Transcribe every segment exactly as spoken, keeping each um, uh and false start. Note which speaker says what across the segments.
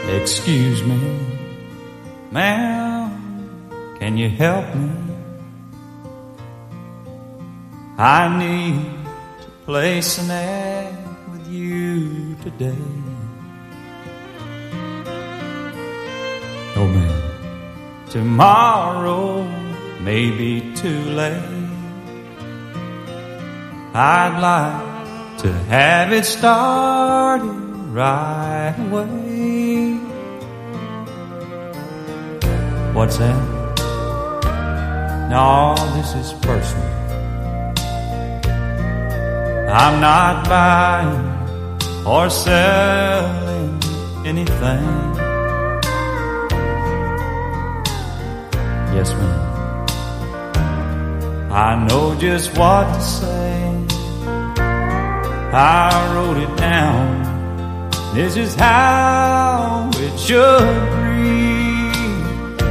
Speaker 1: Excuse me, ma'am, can you help me? I need to place an ad with you today. Oh man, tomorrow may be too late. I'd like to have it started right away. What's that? No, this is personal. I'm not buying or selling anything. Yes, ma'am. I know just what to say. I wrote it down. This is how it should read.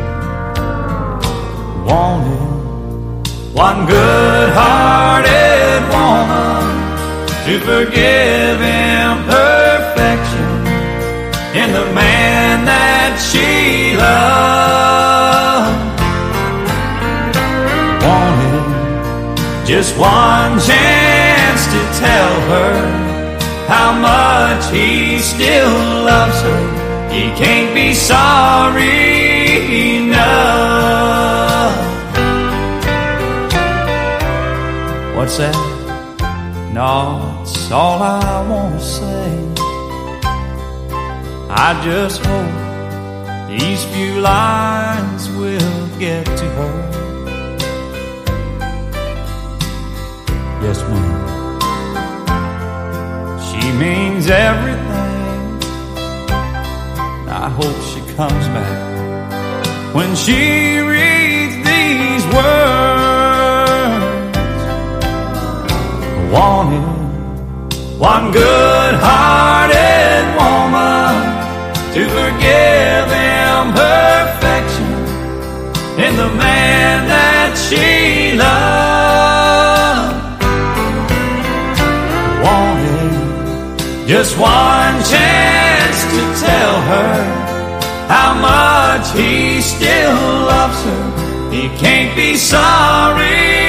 Speaker 1: Wanted one good-hearted woman to forgive imperfection in the man that she loved. Wanted just one chance to tell her how much he still loves her. He can't be sorry enough. What's that? No, that's all I want to say. I just hope these few lines will get to her. Yes, ma'am. She means everything. I hope she comes back when she reads these words. Wanted one good-hearted woman to forgive imperfection in the man that she loved. Wanted just one chance to tell her how much he still loves her. He can't be sorry